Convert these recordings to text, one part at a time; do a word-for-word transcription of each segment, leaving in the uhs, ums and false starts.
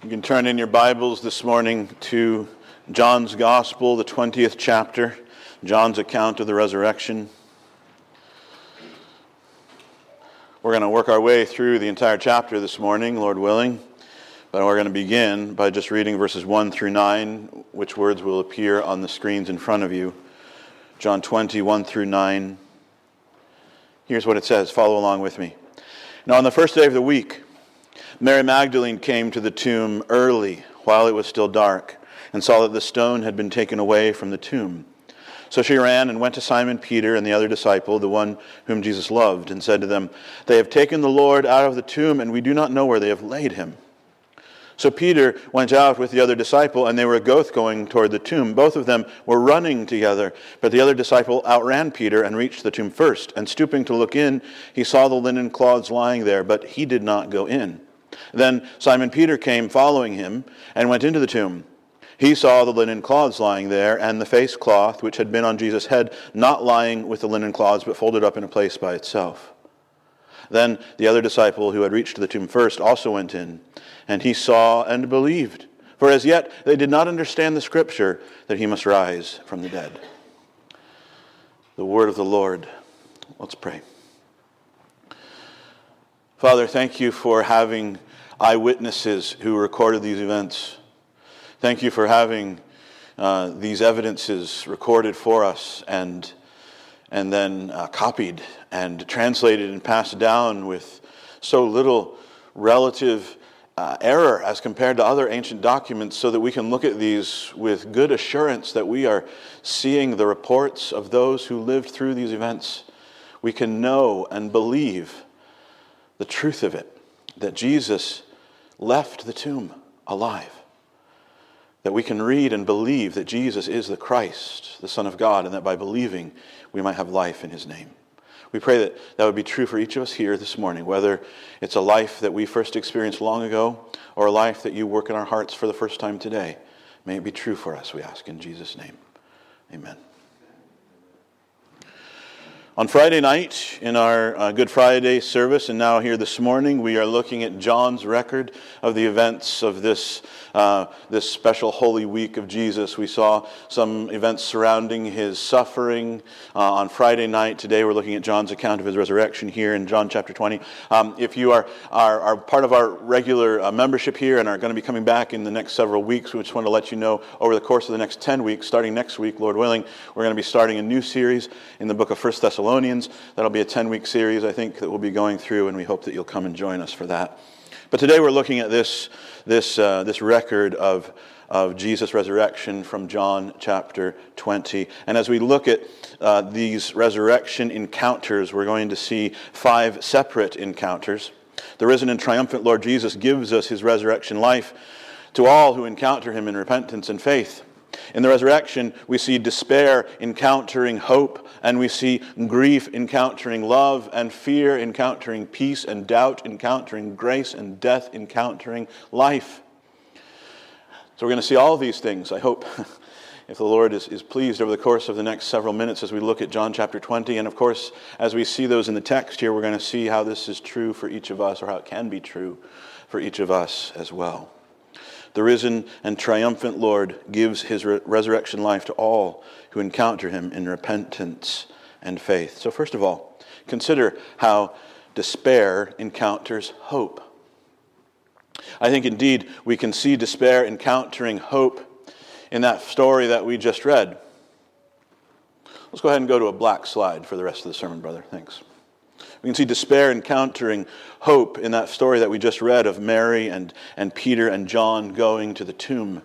You can turn in your Bibles this morning to John's Gospel, the twentieth chapter, John's account of the resurrection. We're going to work our way through the entire chapter this morning, Lord willing, but we're going to begin by just reading verses one through nine, which words will appear on the screens in front of you. John twenty, one through nine. Here's what it says. Follow along with me. Now on the first day of the week, Mary Magdalene came to the tomb early, while it was still dark, and saw that the stone had been taken away from the tomb. So she ran and went to Simon Peter and the other disciple, the one whom Jesus loved, and said to them, "They have taken the Lord out of the tomb, and we do not know where they have laid him." So Peter went out with the other disciple, and they were both going toward the tomb. Both of them were running together, but the other disciple outran Peter and reached the tomb first. And stooping to look in, he saw the linen cloths lying there, but he did not go in. Then Simon Peter came following him and went into the tomb. He saw the linen cloths lying there, and the face cloth which had been on Jesus' head, not lying with the linen cloths, but folded up in a place by itself. Then the other disciple who had reached the tomb first also went in, and he saw and believed. For as yet they did not understand the scripture that he must rise from the dead. The word of the Lord. Let's pray. Father, thank you for having eyewitnesses who recorded these events. Thank you for having uh, these evidences recorded for us and and then uh, copied and translated and passed down with so little relative uh, error as compared to other ancient documents, so that we can look at these with good assurance that we are seeing the reports of those who lived through these events. We can know and believe the truth of it, that Jesus left the tomb alive. That we can read and believe that Jesus is the Christ, the Son of God, and that by believing we might have life in his name. We pray that that would be true for each of us here this morning, whether it's a life that we first experienced long ago or a life that you work in our hearts for the first time today. May it be true for us, we ask in Jesus' name. Amen. On Friday night, in our uh, Good Friday service, and now here this morning, we are looking at John's record of the events of this uh, this special Holy Week of Jesus. We saw some events surrounding his suffering uh, on Friday night. Today we're looking at John's account of his resurrection here in John chapter twenty. Um, if you are, are, are part of our regular uh, membership here and are going to be coming back in the next several weeks, we just want to let you know over the course of the next ten weeks, starting next week, Lord willing, we're going to be starting a new series in the book of First Thessalonians. That'll be a ten-week series, I think, that we'll be going through, and we hope that you'll come and join us for that. But today we're looking at this this uh, this record of of Jesus' resurrection from John chapter twenty. And as we look at uh, these resurrection encounters, we're going to see five separate encounters. The risen and triumphant Lord Jesus gives us his resurrection life to all who encounter him in repentance and faith. In the resurrection, we see despair encountering hope, and we see grief encountering love, and fear encountering peace, and doubt encountering grace, and death encountering life. So we're going to see all of these things, I hope, if the Lord is, is pleased, over the course of the next several minutes as we look at John chapter twenty. And of course, as we see those in the text here, we're going to see how this is true for each of us, or how it can be true for each of us as well. The risen and triumphant Lord gives his re- resurrection life to all who encounter him in repentance and faith. So first of all, consider how despair encounters hope. I think indeed we can see despair encountering hope in that story that we just read. Let's go ahead and go to a black slide for the rest of the sermon, brother. Thanks. We can see despair encountering hope in that story that we just read of Mary and, and Peter and John going to the tomb.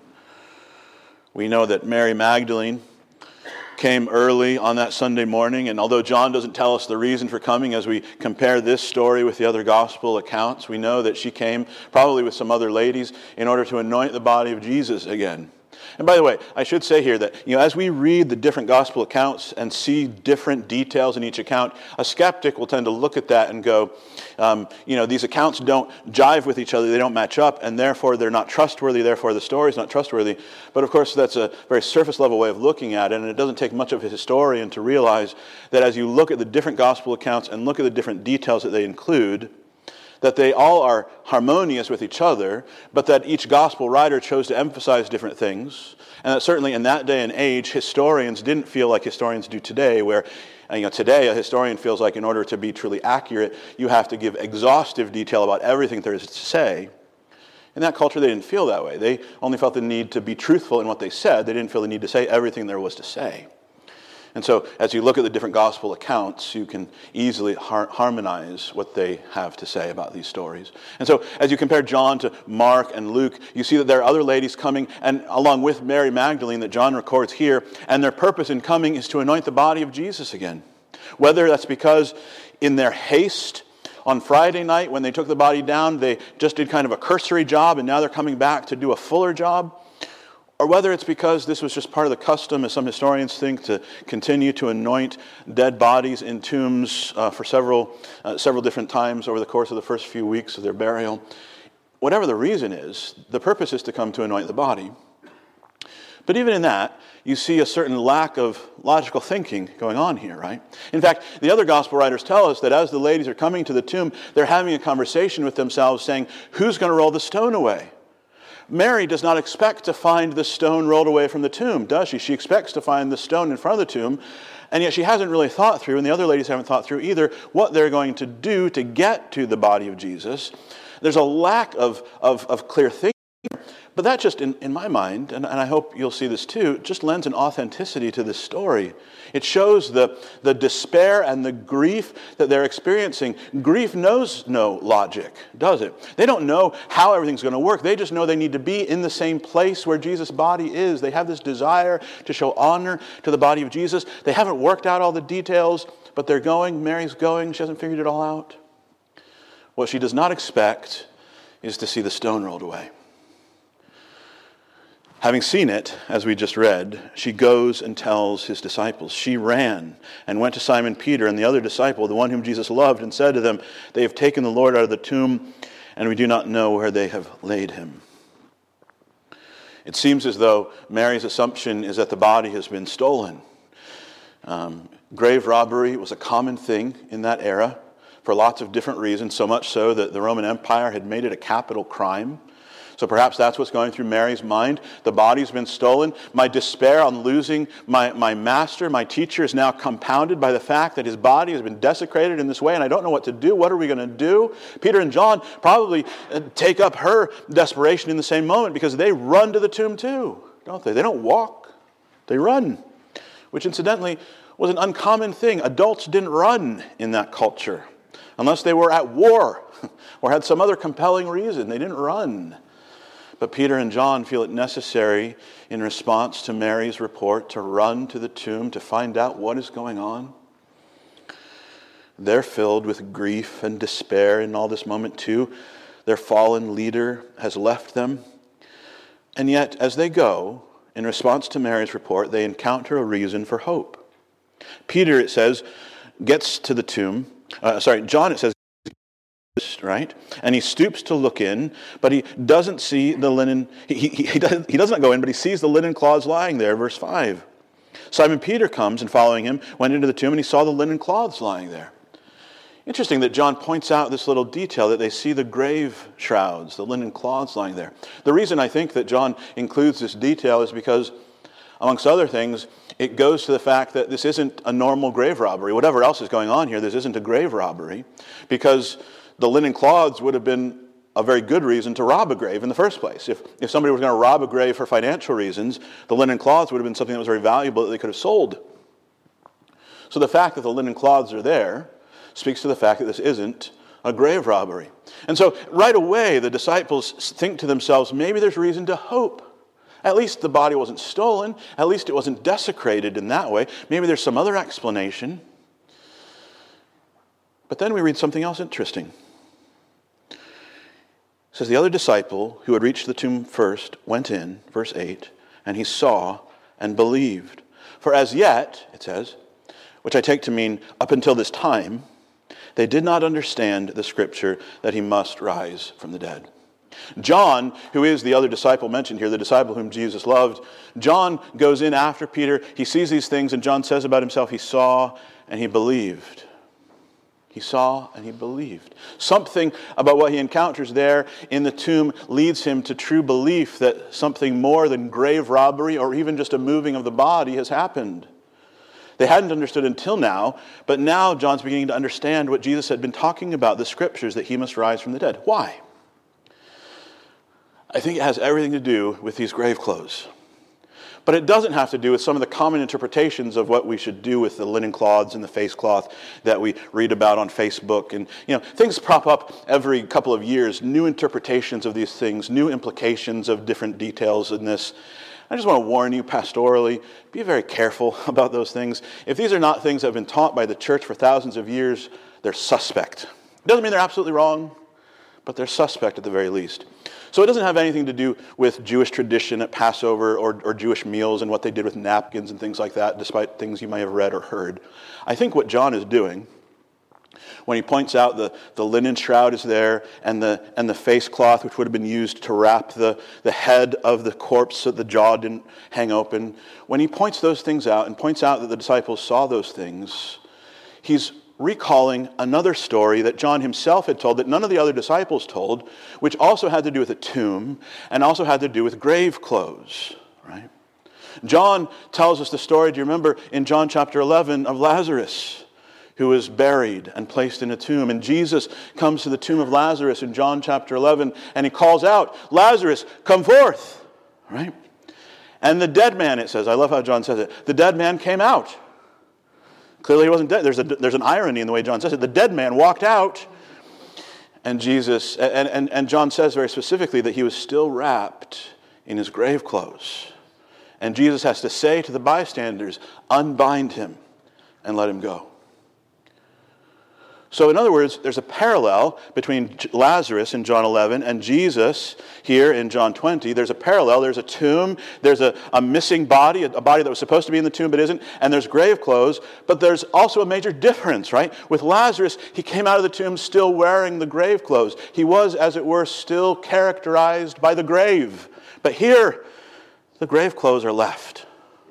We know that Mary Magdalene came early on that Sunday morning, and although John doesn't tell us the reason for coming, as we compare this story with the other gospel accounts, we know that she came probably with some other ladies in order to anoint the body of Jesus again. And by the way, I should say here that, you know, as we read the different gospel accounts and see different details in each account, a skeptic will tend to look at that and go, um, you know, these accounts don't jive with each other, they don't match up, and therefore they're not trustworthy, therefore the story's not trustworthy. But of course, that's a very surface level way of looking at it, and it doesn't take much of a historian to realize that as you look at the different gospel accounts and look at the different details that they include, that they all are harmonious with each other, but that each gospel writer chose to emphasize different things. And that certainly in that day and age, historians didn't feel like historians do today, where you know, today a historian feels like in order to be truly accurate, you have to give exhaustive detail about everything there is to say. In that culture, they didn't feel that way. They only felt the need to be truthful in what they said. They didn't feel the need to say everything there was to say. And so as you look at the different gospel accounts, you can easily har- harmonize what they have to say about these stories. And so as you compare John to Mark and Luke, you see that there are other ladies coming, and along with Mary Magdalene that John records here, and their purpose in coming is to anoint the body of Jesus again. Whether that's because in their haste on Friday night when they took the body down, they just did kind of a cursory job, and now they're coming back to do a fuller job, or whether it's because this was just part of the custom, as some historians think, to continue to anoint dead bodies in tombs uh, for several uh, several different times over the course of the first few weeks of their burial. Whatever the reason is, the purpose is to come to anoint the body. But even in that, you see a certain lack of logical thinking going on here, right? In fact, the other gospel writers tell us that as the ladies are coming to the tomb, they're having a conversation with themselves saying, who's going to roll the stone away? Mary does not expect to find the stone rolled away from the tomb, does she? She expects to find the stone in front of the tomb, and yet she hasn't really thought through, and the other ladies haven't thought through either, what they're going to do to get to the body of Jesus. There's a lack of, of, of clear thinking. But that just, in, in my mind, and, and I hope you'll see this too, just lends an authenticity to this story. It shows the, the despair and the grief that they're experiencing. Grief knows no logic, does it? They don't know how everything's going to work. They just know they need to be in the same place where Jesus' body is. They have this desire to show honor to the body of Jesus. They haven't worked out all the details, but they're going. Mary's going. She hasn't figured it all out. What she does not expect is to see the stone rolled away. Having seen it, as we just read, she goes and tells his disciples. She ran and went to Simon Peter and the other disciple, the one whom Jesus loved, and said to them, they have taken the Lord out of the tomb, and we do not know where they have laid him. It seems as though Mary's assumption is that the body has been stolen. Um, grave robbery was a common thing in that era for lots of different reasons, so much so that the Roman Empire had made it a capital crime. So perhaps that's what's going through Mary's mind. The body's been stolen. My despair on losing my, my master, my teacher, is now compounded by the fact that his body has been desecrated in this way, and I don't know what to do. What are we going to do? Peter and John probably take up her desperation in the same moment because they run to the tomb too, don't they? They don't walk. They run, which incidentally was an uncommon thing. Adults didn't run in that culture unless they were at war or had some other compelling reason. They didn't run. But Peter and John feel it necessary in response to Mary's report to run to the tomb to find out what is going on. They're filled with grief and despair in all this moment too. Their fallen leader has left them. And yet, as they go, in response to Mary's report, they encounter a reason for hope. Peter, it says, gets to the tomb. Uh, sorry, John, it says, right? And he stoops to look in, but he doesn't see the linen. He, he, he, doesn't, he doesn't go in, but he sees the linen cloths lying there, verse five. Simon Peter comes and following him, went into the tomb, and he saw the linen cloths lying there. Interesting that John points out this little detail, that they see the grave shrouds, the linen cloths lying there. The reason I think that John includes this detail is because, amongst other things, it goes to the fact that this isn't a normal grave robbery. Whatever else is going on here, this isn't a grave robbery, because the linen cloths would have been a very good reason to rob a grave in the first place. If, if somebody was going to rob a grave for financial reasons, the linen cloths would have been something that was very valuable that they could have sold. So the fact that the linen cloths are there speaks to the fact that this isn't a grave robbery. And so right away, the disciples think to themselves, maybe there's reason to hope. At least the body wasn't stolen. At least it wasn't desecrated in that way. Maybe there's some other explanation. But then we read something else interesting. It says, the other disciple who had reached the tomb first went in, verse eight, and he saw and believed. For as yet, it says, which I take to mean up until this time, they did not understand the scripture that he must rise from the dead. John, who is the other disciple mentioned here, the disciple whom Jesus loved, John goes in after Peter. He sees these things, and John says about himself, he saw and he believed. He saw and he believed. Something about what he encounters there in the tomb leads him to true belief that something more than grave robbery or even just a moving of the body has happened. They hadn't understood until now, but now John's beginning to understand what Jesus had been talking about, the scriptures, that he must rise from the dead. Why? I think it has everything to do with these grave clothes. But it doesn't have to do with some of the common interpretations of what we should do with the linen cloths and the face cloth that we read about on Facebook. And, you know, things prop up every couple of years, new interpretations of these things, new implications of different details in this. I just want to warn you pastorally, be very careful about those things. If these are not things that have been taught by the church for thousands of years, they're suspect. It doesn't mean they're absolutely wrong, but they're suspect at the very least. So it doesn't have anything to do with Jewish tradition at Passover or, or Jewish meals and what they did with napkins and things like that, despite things you might have read or heard. I think what John is doing, when he points out the, the linen shroud is there and the, and the face cloth, which would have been used to wrap the, the head of the corpse so the jaw didn't hang open, when he points those things out and points out that the disciples saw those things, he's recalling another story that John himself had told that none of the other disciples told, which also had to do with a tomb and also had to do with grave clothes, right? John tells us the story, do you remember, in John chapter eleven of Lazarus, who was buried and placed in a tomb. And Jesus comes to the tomb of Lazarus in John chapter eleven, and he calls out, "Lazarus, come forth," right? And the dead man, it says, I love how John says it, the dead man came out. Clearly he wasn't dead. There's, a, there's an irony in the way John says it. The dead man walked out, and Jesus, and, and, and John says very specifically that he was still wrapped in his grave clothes. And Jesus has to say to the bystanders, unbind him and let him go. So in other words, there's a parallel between Lazarus in John eleven and Jesus here in John twenty. There's a parallel. There's a tomb. There's a, a missing body, a body that was supposed to be in the tomb but isn't. And there's grave clothes. But there's also a major difference, right? With Lazarus, he came out of the tomb still wearing the grave clothes. He was, as it were, still characterized by the grave. But here, the grave clothes are left.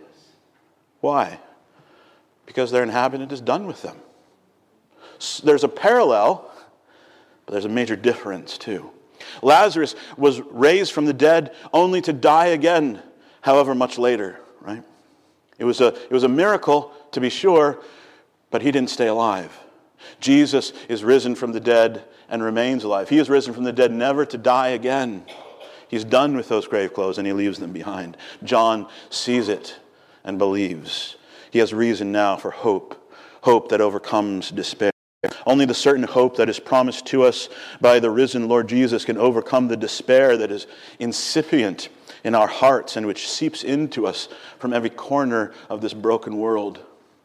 Why? Because their inhabitant is done with them. There's a parallel, but there's a major difference too. Lazarus was raised from the dead only to die again, however much later, right? It was a, it was a miracle, to be sure, but he didn't stay alive. Jesus is risen from the dead and remains alive. He is risen from the dead never to die again. He's done with those grave clothes and he leaves them behind. John sees it and believes. He has reason now for hope, hope that overcomes despair. Only the certain hope that is promised to us by the risen Lord Jesus can overcome the despair that is incipient in our hearts and which seeps into us from every corner of this broken world.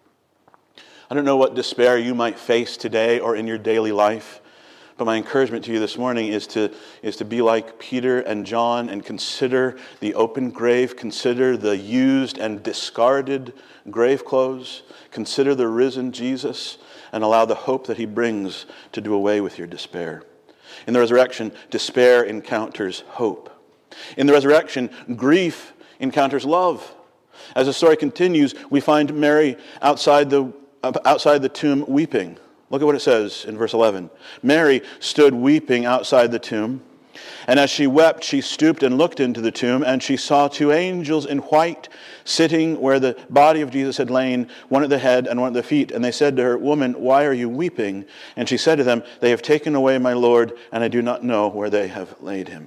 I don't know what despair you might face today or in your daily life, but my encouragement to you this morning is to, is to be like Peter and John and consider the open grave, consider the used and discarded grave clothes, consider the risen Jesus, and allow the hope that he brings to do away with your despair. In the resurrection, despair encounters hope. In the resurrection, grief encounters love. As the story continues, we find Mary outside the, outside the tomb weeping. Look at what it says in verse eleven. Mary stood weeping outside the tomb, and as she wept, she stooped and looked into the tomb, and she saw two angels in white sitting where the body of Jesus had lain, one at the head and one at the feet. And they said to her, "Woman, why are you weeping?" And she said to them, "They have taken away my Lord, and I do not know where they have laid him."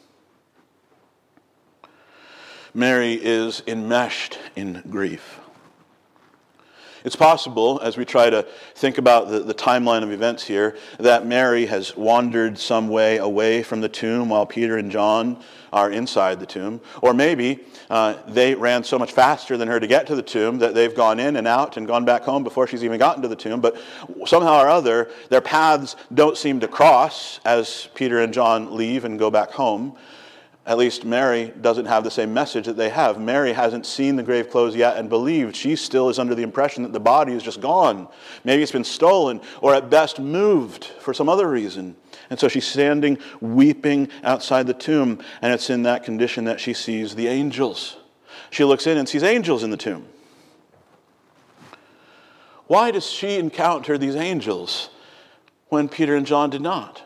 Mary is enmeshed in grief. It's possible, as we try to think about the, the timeline of events here, that Mary has wandered some way away from the tomb while Peter and John are inside the tomb. Or maybe uh, they ran so much faster than her to get to the tomb that they've gone in and out and gone back home before she's even gotten to the tomb. But somehow or other, their paths don't seem to cross as Peter and John leave and go back home. At least Mary doesn't have the same message that they have. Mary hasn't seen the grave clothes yet and believed. She still is under the impression that the body is just gone. Maybe it's been stolen or at best moved for some other reason. And so she's standing weeping outside the tomb, and it's in that condition that she sees the angels. She looks in and sees angels in the tomb. Why does she encounter these angels when Peter and John did not?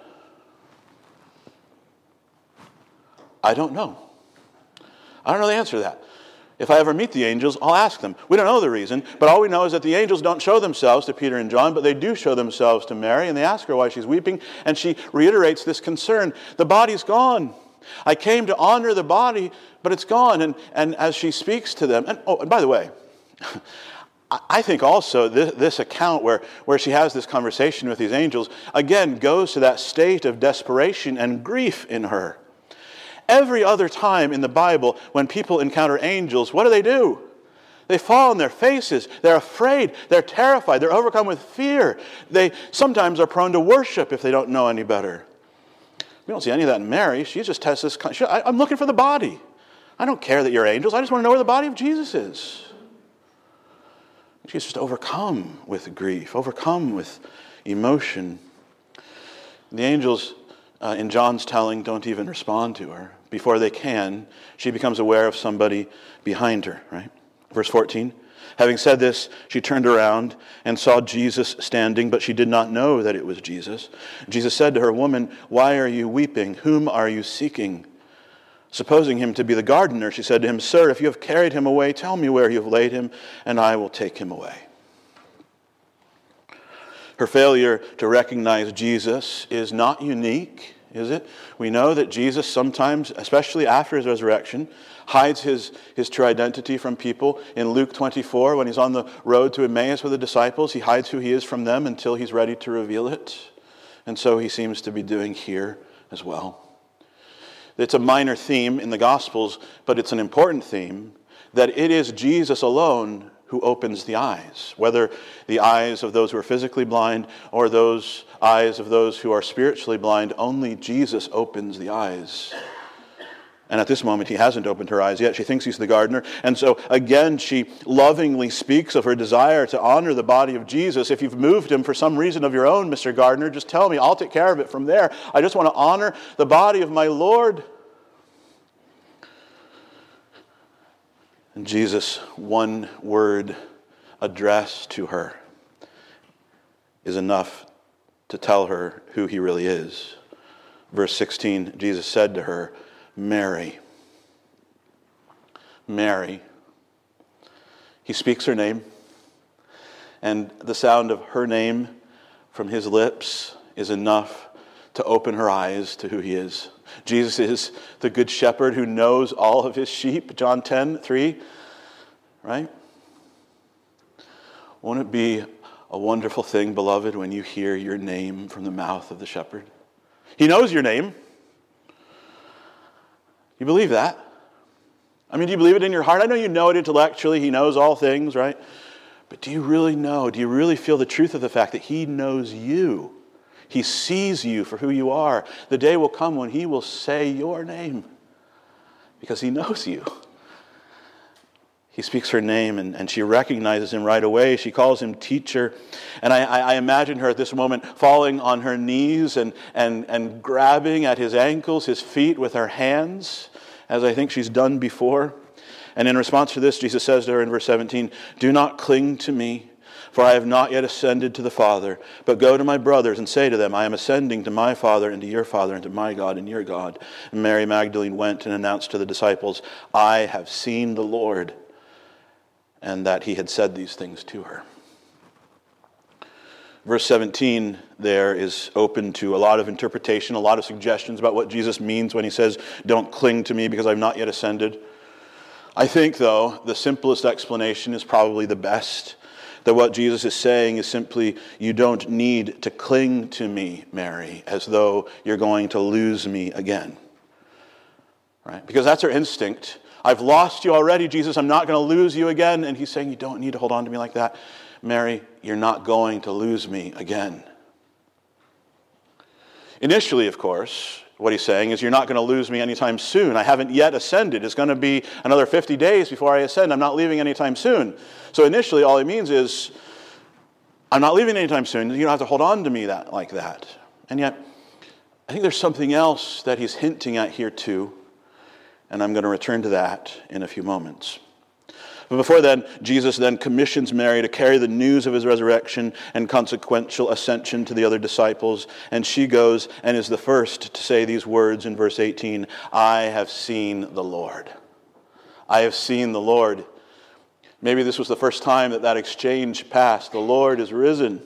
I don't know. I don't know the answer to that. If I ever meet the angels, I'll ask them. We don't know the reason, but all we know is that the angels don't show themselves to Peter and John, but they do show themselves to Mary, and they ask her why she's weeping, and she reiterates this concern. The body's gone. I came to honor the body, but it's gone. And, and as she speaks to them, and, oh, and by the way, I think also this, this account where, where she has this conversation with these angels, again, goes to that state of desperation and grief in her. Every other time in the Bible, when people encounter angels, what do they do? They fall on their faces. They're afraid. They're terrified. They're overcome with fear. They sometimes are prone to worship if they don't know any better. We don't see any of that in Mary. She just has this, she, I, I'm looking for the body. I don't care that you're angels. I just want to know where the body of Jesus is. She's just overcome with grief, overcome with emotion. The angels uh, in John's telling don't even respond to her. Before they can, she becomes aware of somebody behind her, right? Verse fourteen, having said this, she turned around and saw Jesus standing, but she did not know that it was Jesus. Jesus said to her, "Woman, why are you weeping? Whom are you seeking?" Supposing him to be the gardener, she said to him, "Sir, if you have carried him away, tell me where you have laid him, and I will take him away." Her failure to recognize Jesus is not unique, is it? We know that Jesus sometimes, especially after his resurrection, hides his, his true identity from people. In Luke twenty-four, when he's on the road to Emmaus with the disciples, he hides who he is from them until he's ready to reveal it. And so he seems to be doing here as well. It's a minor theme in the Gospels, but it's an important theme, that it is Jesus alone who opens the eyes, whether the eyes of those who are physically blind or those eyes of those who are spiritually blind. Only Jesus opens the eyes. And at this moment, he hasn't opened her eyes yet. She thinks he's the gardener. And so, again, she lovingly speaks of her desire to honor the body of Jesus. If you've moved him for some reason of your own, Mister Gardener, just tell me. I'll take care of it from there. I just want to honor the body of my Lord. And Jesus' one word addressed to her is enough to tell her who he really is. Verse sixteen, Jesus said to her, "Mary." Mary. He speaks her name, and the sound of her name from his lips is enough to open her eyes to who he is. Jesus is the good shepherd who knows all of his sheep, John ten three, right? Won't it be a wonderful thing, beloved, when you hear your name from the mouth of the shepherd? He knows your name. You believe that? I mean, do you believe it in your heart? I know you know it intellectually. He knows all things, right? But do you really know? Do you really feel the truth of the fact that he knows you? He sees you for who you are. The day will come when he will say your name because he knows you. He speaks her name, and, and she recognizes him right away. She calls him teacher. And I, I, I imagine her at this moment falling on her knees and, and, and grabbing at his ankles, his feet with her hands, as I think she's done before. And in response to this, Jesus says to her in verse seventeen, "Do not cling to me, for I have not yet ascended to the Father, but go to my brothers and say to them, I am ascending to my Father and to your Father and to my God and your God." And Mary Magdalene went and announced to the disciples, "I have seen the Lord," and that he had said these things to her. Verse seventeen there is open to a lot of interpretation, a lot of suggestions about what Jesus means when he says, "Don't cling to me because I've not yet ascended." I think, though, the simplest explanation is probably the best. That what Jesus is saying is simply, you don't need to cling to me, Mary, as though you're going to lose me again. Right? Because that's her instinct. I've lost you already, Jesus. I'm not going to lose you again. And he's saying, you don't need to hold on to me like that. Mary, you're not going to lose me again. Initially, of course, what he's saying is, you're not going to lose me anytime soon. I haven't yet ascended. It's going to be another fifty days before I ascend. I'm not leaving anytime soon. So initially, all he means is, I'm not leaving anytime soon. You don't have to hold on to me that like that. And yet, I think there's something else that he's hinting at here too. And I'm going to return to that in a few moments. But before then, Jesus then commissions Mary to carry the news of his resurrection and consequential ascension to the other disciples. And she goes and is the first to say these words in verse eighteen, I have seen the Lord. I have seen the Lord. Maybe this was the first time that that exchange passed. The Lord is risen.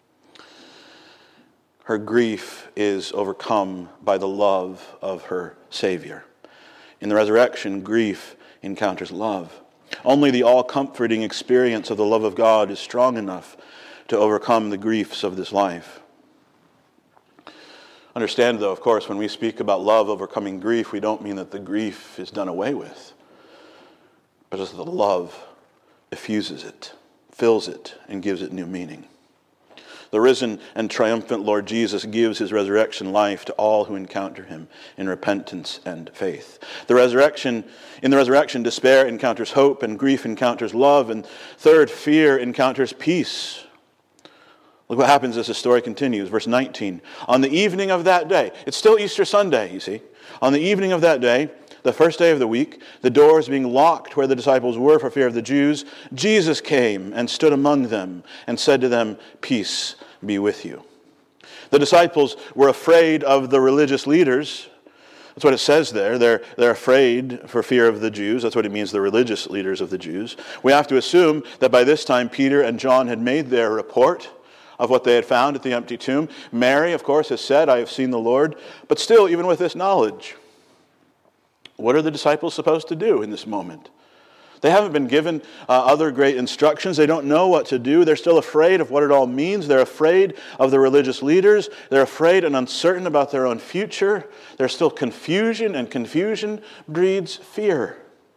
Her grief is overcome by the love of her Savior. In the resurrection, grief encounters love. Only the all-comforting experience of the love of God is strong enough to overcome the griefs of this life. Understand, though, of course, when we speak about love overcoming grief, we don't mean that the grief is done away with, but just that the love effuses it, fills it, and gives it new meaning. The risen and triumphant Lord Jesus gives his resurrection life to all who encounter him in repentance and faith. The resurrection, in the resurrection, despair encounters hope, and grief encounters love, and third, fear encounters peace. Look what happens as the story continues. Verse nineteen. On the evening of that day, it's still Easter Sunday, you see. On the evening of that day, the first day of the week, the doors being locked where the disciples were for fear of the Jews, Jesus came and stood among them and said to them, peace be with you. The disciples were afraid of the religious leaders. That's what it says there. They're, they're afraid for fear of the Jews. That's what it means, the religious leaders of the Jews. We have to assume that by this time Peter and John had made their report of what they had found at the empty tomb. Mary, of course, has said, I have seen the Lord. But still, even with this knowledge, what are the disciples supposed to do in this moment? They haven't been given uh, other great instructions. They don't know what to do. They're still afraid of what it all means. They're afraid of the religious leaders. They're afraid and uncertain about their own future. There's still confusion, and confusion breeds fear.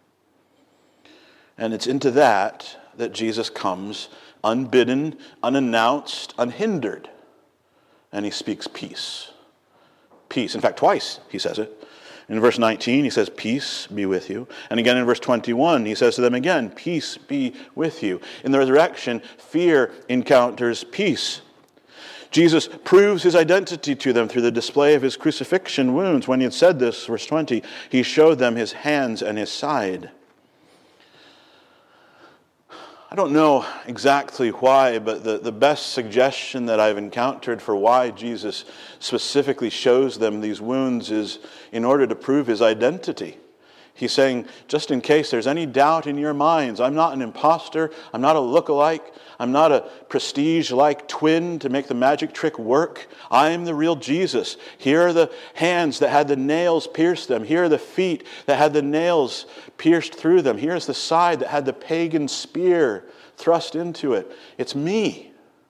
And it's into that that Jesus comes unbidden, unannounced, unhindered. And he speaks peace. Peace. In fact, twice he says it. In verse nineteen, he says, peace be with you. And again in verse twenty-one, he says to them again, peace be with you. In the resurrection, fear encounters peace. Jesus proves his identity to them through the display of his crucifixion wounds. When he had said this, verse twenty, he showed them his hands and his side. I don't know exactly why, but the, the best suggestion that I've encountered for why Jesus specifically shows them these wounds is in order to prove his identity. He's saying, just in case there's any doubt in your minds, I'm not an imposter, I'm not a lookalike, I'm not a prestige-like twin to make the magic trick work. I am the real Jesus. Here are the hands that had the nails pierced them. Here are the feet that had the nails pierced through them. Here's the side that had the pagan spear thrust into it. It's me.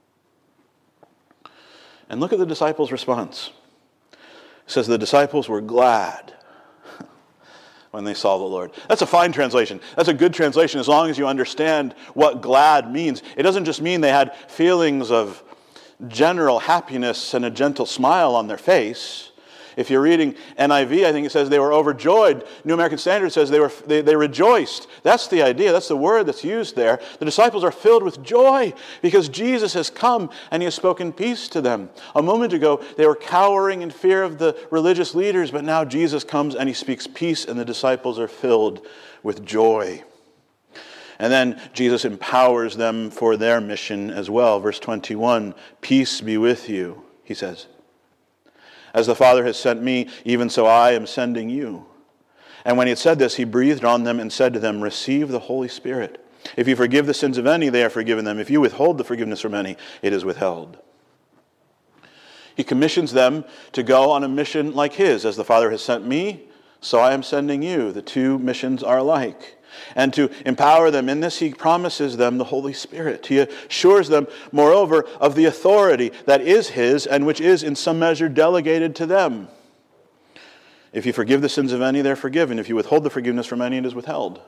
And look at the disciples' response. It says the disciples were glad when they saw the Lord. That's a fine translation. That's a good translation as long as you understand what glad means. It doesn't just mean they had feelings of general happiness and a gentle smile on their face. If you're reading N I V, I think it says they were overjoyed. New American Standard says they were they, they rejoiced. That's the idea. That's the word that's used there. The disciples are filled with joy because Jesus has come and he has spoken peace to them. A moment ago, they were cowering in fear of the religious leaders, but now Jesus comes and he speaks peace, and the disciples are filled with joy. And then Jesus empowers them for their mission as well. Verse twenty-one, peace be with you, he says. As the Father has sent me, even so I am sending you. And when he had said this, he breathed on them and said to them, receive the Holy Spirit. If you forgive the sins of any, they are forgiven them. If you withhold the forgiveness from any, it is withheld. He commissions them to go on a mission like his. As the Father has sent me, so I am sending you. The two missions are alike. And to empower them in this, he promises them the Holy Spirit. He assures them, moreover, of the authority that is his and which is in some measure delegated to them. If you forgive the sins of any, they're forgiven. If you withhold the forgiveness from any, it is withheld.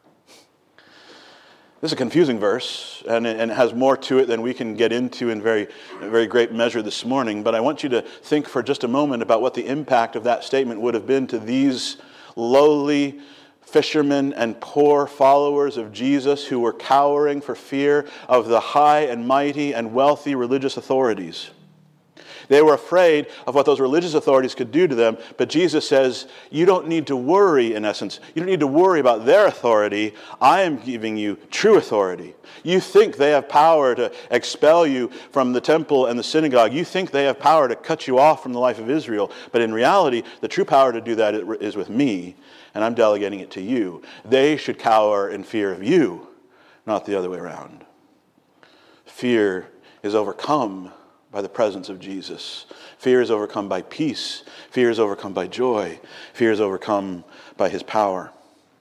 This is a confusing verse, and it, and it has more to it than we can get into in very, very great measure this morning. But I want you to think for just a moment about what the impact of that statement would have been to these lowly fishermen and poor followers of Jesus who were cowering for fear of the high and mighty and wealthy religious authorities. They were afraid of what those religious authorities could do to them, but Jesus says, you don't need to worry, in essence. You don't need to worry about their authority. I am giving you true authority. You think they have power to expel you from the temple and the synagogue. You think they have power to cut you off from the life of Israel. But in reality, the true power to do that is with me, and I'm delegating it to you. They should cower in fear of you, not the other way around. Fear is overcome by the presence of Jesus. Fear is overcome by peace. Fear is overcome by joy. Fear is overcome by his power.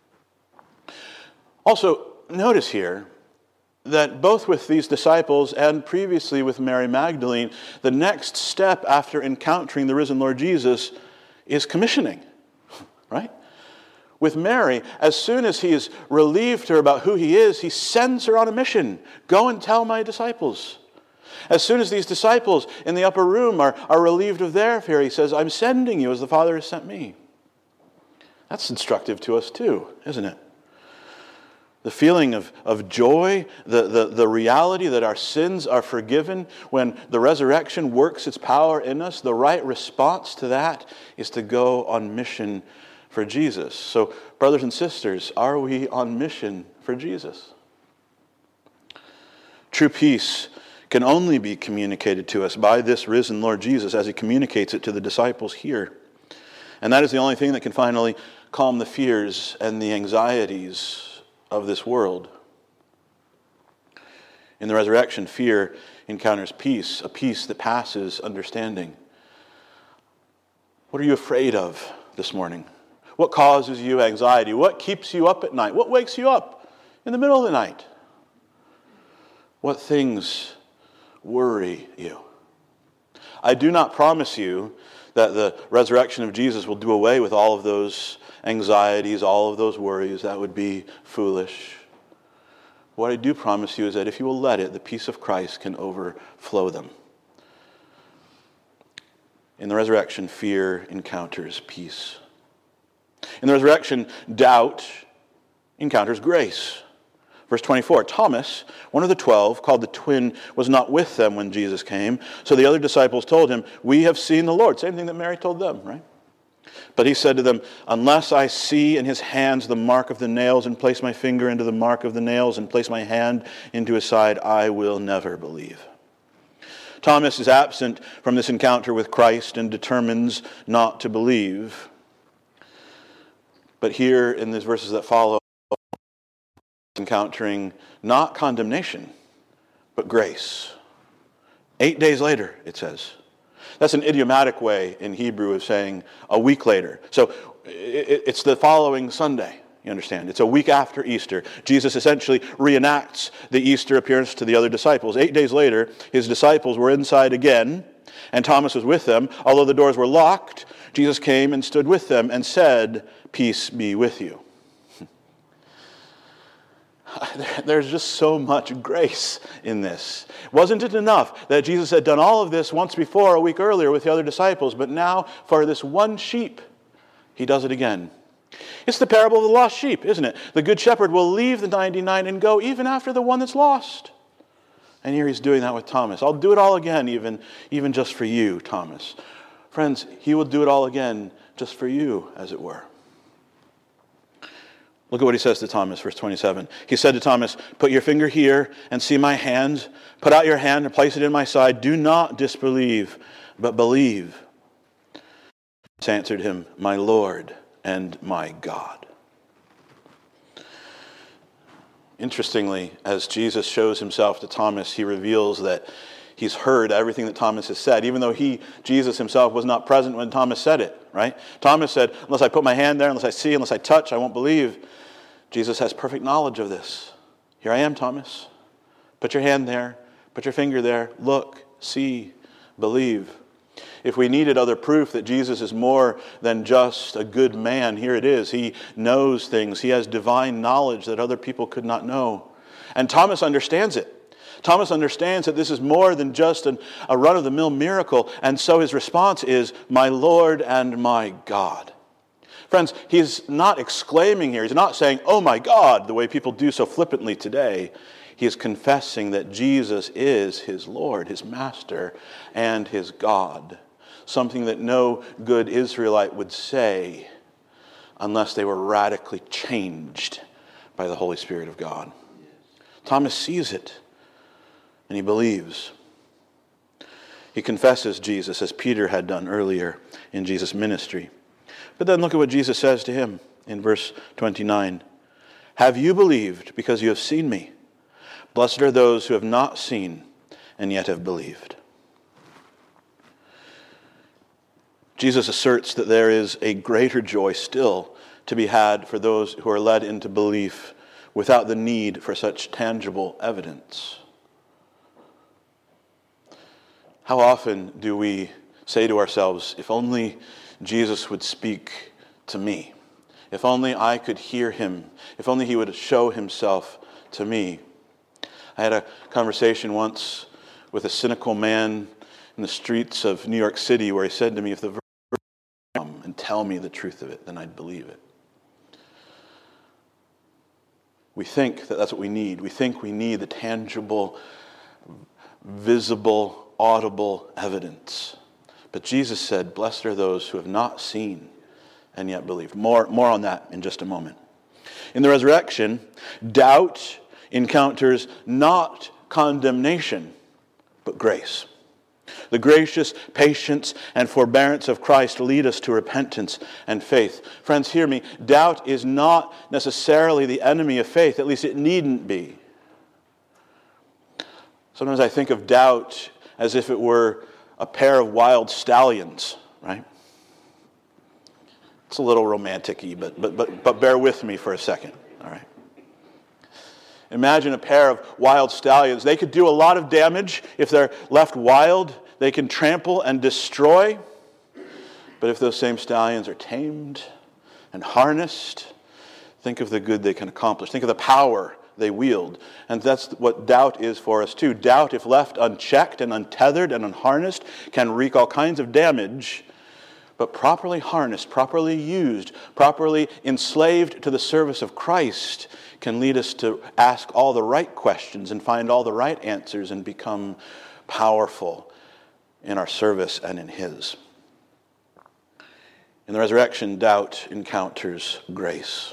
Also, notice here that both with these disciples and previously with Mary Magdalene, the next step after encountering the risen Lord Jesus is commissioning, right? With Mary, as soon as he has relieved her about who he is, he sends her on a mission. Go and tell my disciples. As soon as these disciples in the upper room are, are relieved of their fear, he says, I'm sending you as the Father has sent me. That's instructive to us too, isn't it? The feeling of, of joy, the, the, the reality that our sins are forgiven when the resurrection works its power in us, the right response to that is to go on mission for Jesus. So, brothers and sisters, are we on mission for Jesus? True peace can only be communicated to us by this risen Lord Jesus as he communicates it to the disciples here. And that is the only thing that can finally calm the fears and the anxieties of this world. In the resurrection, fear encounters peace, a peace that passes understanding. What are you afraid of this morning? What causes you anxiety? What keeps you up at night? What wakes you up in the middle of the night? What things worry you? I do not promise you that the resurrection of Jesus will do away with all of those anxieties, all of those worries. That would be foolish. What I do promise you is that if you will let it, the peace of Christ can overflow them. In the resurrection, fear encounters peace. In the resurrection, doubt encounters grace. Verse twenty-four, Thomas, one of the twelve, called the twin, was not with them when Jesus came. So the other disciples told him, we have seen the Lord. Same thing that Mary told them, right? But he said to them, unless I see in his hands the mark of the nails and place my finger into the mark of the nails and place my hand into his side, I will never believe. Thomas is absent from this encounter with Christ and determines not to believe. But here in these verses that follow, encountering not condemnation, but grace. Eight days later, it says. That's an idiomatic way in Hebrew of saying a week later. So it's the following Sunday, you understand. It's a week after Easter. Jesus essentially reenacts the Easter appearance to the other disciples. Eight days later, his disciples were inside again, and Thomas was with them. Although the doors were locked, Jesus came and stood with them and said, peace be with you. There's just so much grace in this. Wasn't it enough that Jesus had done all of this once before, a week earlier, with the other disciples, but now for this one sheep, he does it again. It's the parable of the lost sheep, isn't it? The good shepherd will leave the ninety-nine and go even after the one that's lost. And here he's doing that with Thomas. I'll do it all again, even, even just for you, Thomas. Friends, he will do it all again just for you, as it were. Look at what he says to Thomas, verse twenty-seven. He said to Thomas, put your finger here and see my hand. Put out your hand and place it in my side. Do not disbelieve, but believe. Jesus answered him, my Lord and my God. Interestingly, as Jesus shows himself to Thomas, he reveals that he's heard everything that Thomas has said, even though he, Jesus himself, was not present when Thomas said it, right? Thomas said, unless I put my hand there, unless I see, unless I touch, I won't believe. Jesus has perfect knowledge of this. Here I am, Thomas. Put your hand there. Put your finger there. Look, see, believe. If we needed other proof that Jesus is more than just a good man, here it is. He knows things. He has divine knowledge that other people could not know. And Thomas understands it. Thomas understands that this is more than just an, a run-of-the-mill miracle. And so his response is, my Lord and my God. Friends, he's not exclaiming here. He's not saying, oh my God, the way people do so flippantly today. He is confessing that Jesus is his Lord, his Master, and his God. Something that no good Israelite would say unless they were radically changed by the Holy Spirit of God. Thomas sees it, and he believes. He confesses Jesus as Peter had done earlier in Jesus' ministry. But then look at what Jesus says to him in verse twenty-nine. Have you believed because you have seen me? Blessed are those who have not seen and yet have believed. Jesus asserts that there is a greater joy still to be had for those who are led into belief without the need for such tangible evidence. How often do we say to ourselves, if only Jesus would speak to me, if only I could hear him, if only he would show himself to me. I had a conversation once with a cynical man in the streets of New York City where he said to me, if the Virgin would come and tell me the truth of it, then I'd believe it. We think that that's what we need. We think we need the tangible, visible, audible evidence. But Jesus said, blessed are those who have not seen and yet believed. More, more on that in just a moment. In the resurrection, doubt encounters not condemnation, but grace. The gracious patience and forbearance of Christ lead us to repentance and faith. Friends, hear me. Doubt is not necessarily the enemy of faith. At least it needn't be. Sometimes I think of doubt as if it were a pair of wild stallions, right? It's a little romantic-y, but, but, but, but bear with me for a second, all right? Imagine a pair of wild stallions. They could do a lot of damage if they're left wild. They can trample and destroy. But if those same stallions are tamed and harnessed, think of the good they can accomplish. Think of the power they wield. And that's what doubt is for us too. Doubt, if left unchecked and untethered and unharnessed, can wreak all kinds of damage. But properly harnessed, properly used, properly enslaved to the service of Christ can lead us to ask all the right questions and find all the right answers and become powerful in our service and in His. In the resurrection, doubt encounters grace.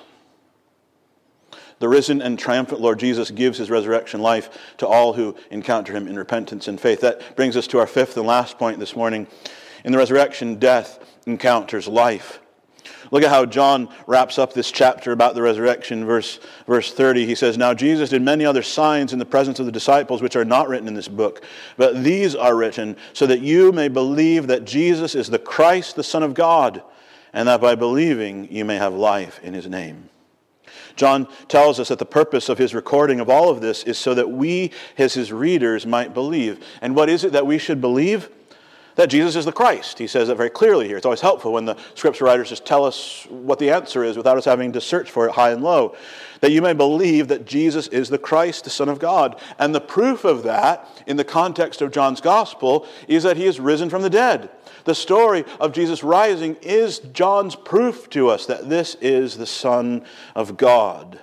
The risen and triumphant Lord Jesus gives His resurrection life to all who encounter Him in repentance and faith. That brings us to our fifth and last point this morning. In the resurrection, death encounters life. Look at how John wraps up this chapter about the resurrection, verse, verse thirty. He says, Now Jesus did many other signs in the presence of the disciples, which are not written in this book. But these are written so that you may believe that Jesus is the Christ, the Son of God, and that by believing you may have life in His name. John tells us that the purpose of his recording of all of this is so that we, as his readers, might believe. And what is it that we should believe? That Jesus is the Christ. He says that very clearly here. It's always helpful when the scripture writers just tell us what the answer is without us having to search for it high and low. That you may believe that Jesus is the Christ, the Son of God. And the proof of that, in the context of John's gospel, is that He is risen from the dead. The story of Jesus rising is John's proof to us that this is the Son of God.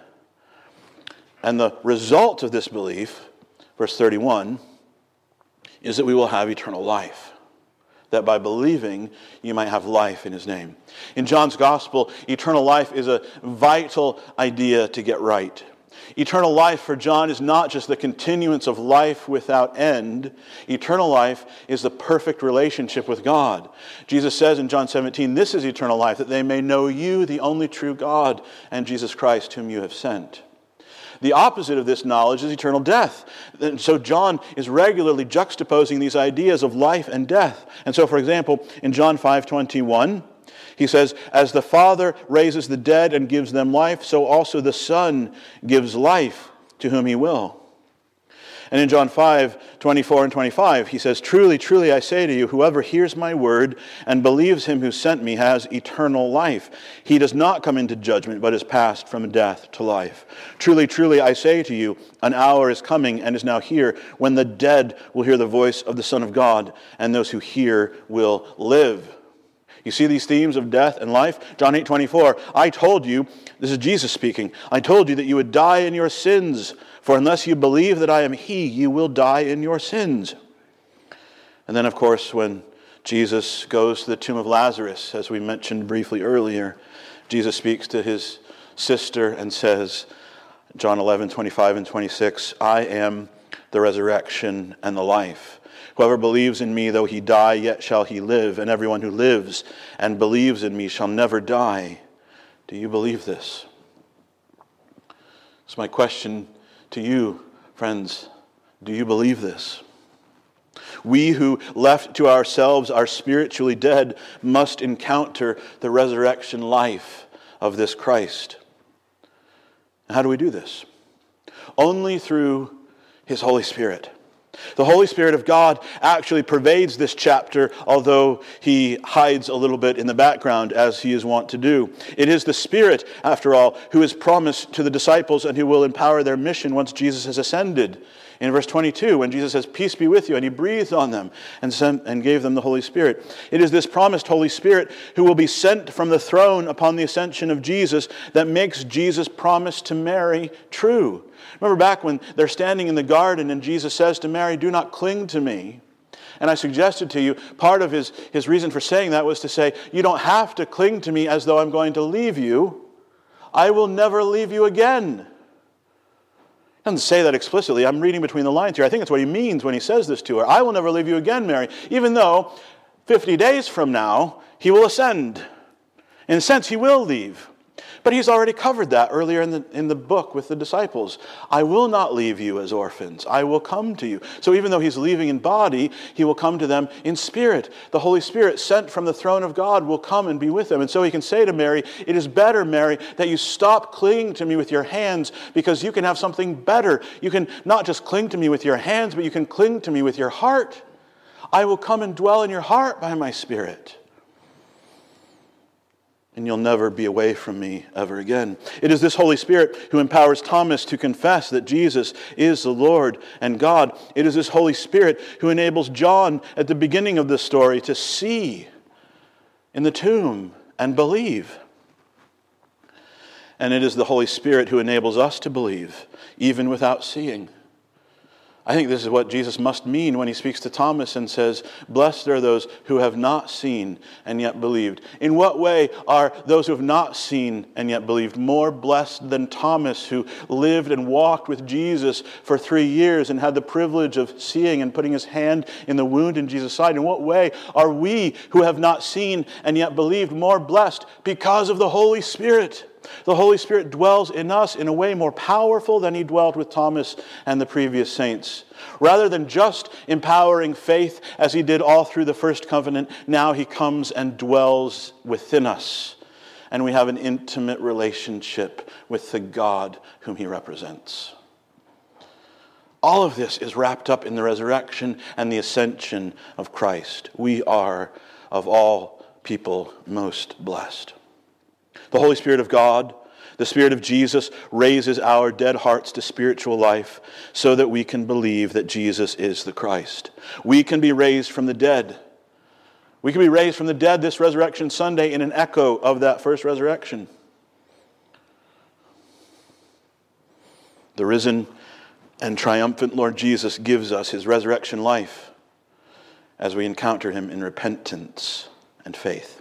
And the result of this belief, verse thirty-one, is that we will have eternal life. That by believing, you might have life in His name. In John's gospel, eternal life is a vital idea to get right. Eternal life for John is not just the continuance of life without end. Eternal life is the perfect relationship with God. Jesus says in John seventeen, this is eternal life, that they may know you, the only true God, and Jesus Christ, whom you have sent. The opposite of this knowledge is eternal death. And so John is regularly juxtaposing these ideas of life and death. And so, for example, in John five twenty-one, he says, As the Father raises the dead and gives them life, so also the Son gives life to whom He will. And in John five twenty-four and twenty-five, he says, Truly, truly, I say to you, whoever hears my word and believes Him who sent me has eternal life. He does not come into judgment, but is passed from death to life. Truly, truly, I say to you, an hour is coming and is now here when the dead will hear the voice of the Son of God, and those who hear will live. You see these themes of death and life? John eight twenty-four, I told you, this is Jesus speaking, I told you that you would die in your sins, for unless you believe that I am He, you will die in your sins. And then, of course, when Jesus goes to the tomb of Lazarus, as we mentioned briefly earlier, Jesus speaks to his sister and says, John eleven twenty-five and twenty-six, I am the resurrection and the life. Whoever believes in me, though he die, yet shall he live. And everyone who lives and believes in me shall never die. Do you believe this? So my question to you, friends, do you believe this? We who left to ourselves are spiritually dead must encounter the resurrection life of this Christ. How do we do this? Only through His Holy Spirit. The Holy Spirit of God actually pervades this chapter, although He hides a little bit in the background, as He is wont to do. It is the Spirit, after all, who is promised to the disciples and who will empower their mission once Jesus has ascended. In verse twenty-two, when Jesus says, peace be with you, and He breathed on them and sent and gave them the Holy Spirit. It is this promised Holy Spirit who will be sent from the throne upon the ascension of Jesus that makes Jesus' promise to Mary true. Remember back when they're standing in the garden and Jesus says to Mary, do not cling to me. And I suggested to you, part of his, his reason for saying that was to say, you don't have to cling to me as though I'm going to leave you. I will never leave you again. He doesn't say that explicitly. I'm reading between the lines here. I think that's what he means when he says this to her. I will never leave you again, Mary, even though fifty days from now, He will ascend. In a sense, He will leave. But He's already covered that earlier in the, in the book with the disciples. I will not leave you as orphans. I will come to you. So even though He's leaving in body, He will come to them in spirit. The Holy Spirit sent from the throne of God will come and be with them. And so He can say to Mary, it is better, Mary, that you stop clinging to me with your hands, because you can have something better. You can not just cling to me with your hands, but you can cling to me with your heart. I will come and dwell in your heart by my Spirit. And you'll never be away from me ever again. It is this Holy Spirit who empowers Thomas to confess that Jesus is the Lord and God. It is this Holy Spirit who enables John at the beginning of this story to see in the tomb and believe. And it is the Holy Spirit who enables us to believe, even without seeing. I think this is what Jesus must mean when He speaks to Thomas and says, blessed are those who have not seen and yet believed. In what way are those who have not seen and yet believed more blessed than Thomas, who lived and walked with Jesus for three years and had the privilege of seeing and putting his hand in the wound in Jesus' side? In what way are we who have not seen and yet believed more blessed? Because of the Holy Spirit. The Holy Spirit dwells in us in a way more powerful than He dwelt with Thomas and the previous saints. Rather than just empowering faith as He did all through the first covenant, now He comes and dwells within us. And we have an intimate relationship with the God whom He represents. All of this is wrapped up in the resurrection and the ascension of Christ. We are, of all people, most blessed. The Holy Spirit of God, the Spirit of Jesus, raises our dead hearts to spiritual life so that we can believe that Jesus is the Christ. We can be raised from the dead. We can be raised from the dead this Resurrection Sunday in an echo of that first resurrection. The risen and triumphant Lord Jesus gives us His resurrection life as we encounter Him in repentance and faith.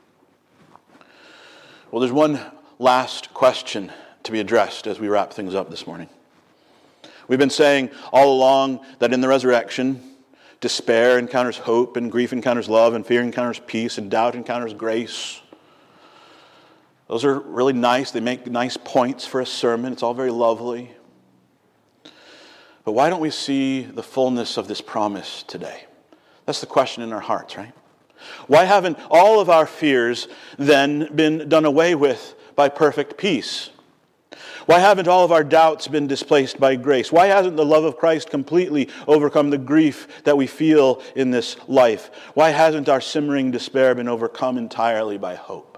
Well, there's one last question to be addressed as we wrap things up this morning. We've been saying all along that in the resurrection, despair encounters hope, and grief encounters love, and fear encounters peace, and doubt encounters grace. Those are really nice. They make nice points for a sermon. It's all very lovely. But why don't we see the fullness of this promise today? That's the question in our hearts, right? Why haven't all of our fears then been done away with by perfect peace? Why haven't all of our doubts been displaced by grace? Why hasn't the love of Christ completely overcome the grief that we feel in this life? Why hasn't our simmering despair been overcome entirely by hope?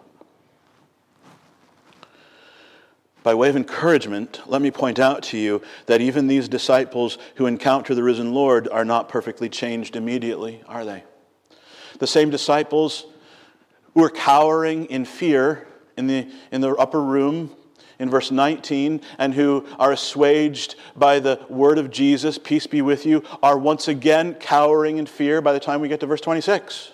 By way of encouragement, let me point out to you that even these disciples who encounter the risen Lord are not perfectly changed immediately, are they? The same disciples who are cowering in fear in the, in the upper room in verse nineteen, and who are assuaged by the word of Jesus, peace be with you, are once again cowering in fear by the time we get to verse twenty-six.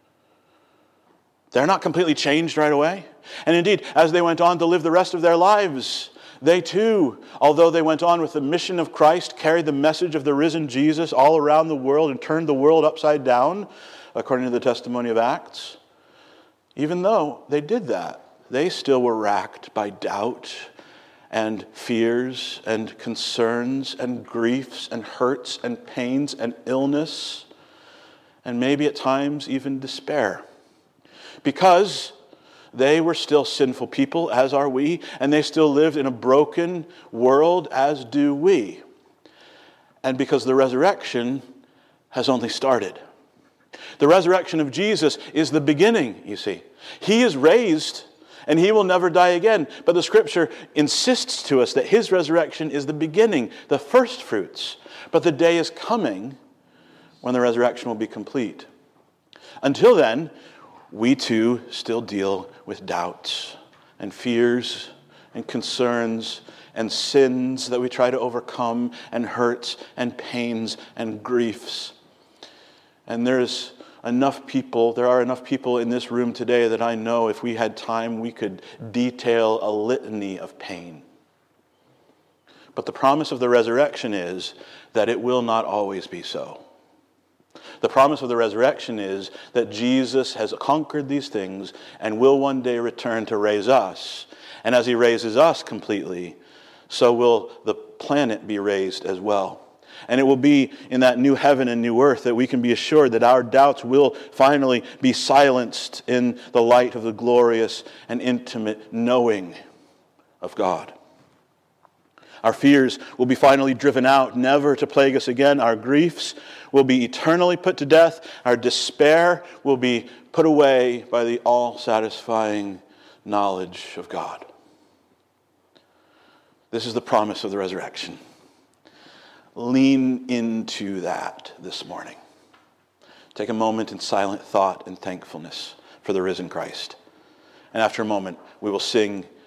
They're not completely changed right away. And indeed, as they went on to live the rest of their lives, they too, although they went on with the mission of Christ, carried the message of the risen Jesus all around the world and turned the world upside down, according to the testimony of Acts. Even though they did that, they still were racked by doubt and fears and concerns and griefs and hurts and pains and illness, and maybe at times even despair. Because they were still sinful people, as are we, and they still lived in a broken world, as do we. And because the resurrection has only started. The resurrection of Jesus is the beginning, you see. He is raised, and he will never die again. But the Scripture insists to us that his resurrection is the beginning, the first fruits. But the day is coming when the resurrection will be complete. Until then, we too still deal with doubts and fears and concerns and sins that we try to overcome, and hurts and pains and griefs. And there's enough people, there are enough people in this room today that I know if we had time, we could detail a litany of pain. But the promise of the resurrection is that it will not always be so. The promise of the resurrection is that Jesus has conquered these things and will one day return to raise us. And as he raises us completely, so will the planet be raised as well. And it will be in that new heaven and new earth that we can be assured that our doubts will finally be silenced in the light of the glorious and intimate knowing of God. Our fears will be finally driven out, never to plague us again. Our griefs will be eternally put to death. Our despair will be put away by the all-satisfying knowledge of God. This is the promise of the resurrection. Lean into that this morning. Take a moment in silent thought and thankfulness for the risen Christ. And after a moment, we will sing